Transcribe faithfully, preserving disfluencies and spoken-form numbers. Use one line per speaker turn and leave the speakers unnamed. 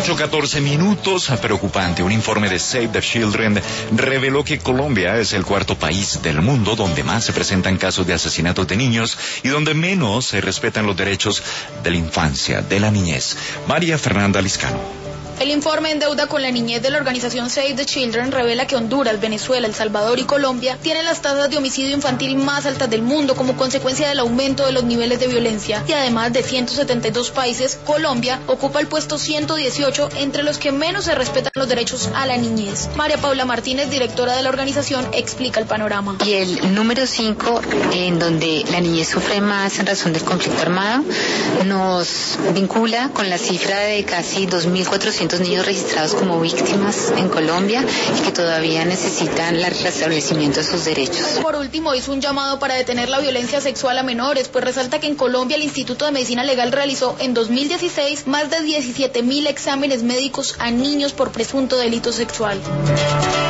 ocho catorce minutos. Preocupante. Un informe de Save the Children reveló que Colombia es el cuarto país del mundo donde más se presentan casos de asesinatos de niños y donde menos se respetan los derechos de la infancia, de la niñez. María Fernanda Liscano.
El informe En deuda con la niñez de la organización Save the Children revela que Honduras, Venezuela, El Salvador y Colombia tienen las tasas de homicidio infantil más altas del mundo como consecuencia del aumento de los niveles de violencia. Y además de ciento setenta y dos países, Colombia ocupa el puesto ciento dieciocho entre los que menos se respetan los derechos a la niñez. María Paula Martínez, directora de la organización, explica el panorama.
Y el número cinco, en donde la niñez sufre más en razón del conflicto armado, nos vincula con la cifra de casi dos mil cuatrocientos niños registrados como víctimas en Colombia y que todavía necesitan el restablecimiento de sus derechos.
Por último, hizo un llamado para detener la violencia sexual a menores, pues resalta que en Colombia el Instituto de Medicina Legal realizó en dos mil dieciséis más de diecisiete mil exámenes médicos a niños por presunto delito sexual.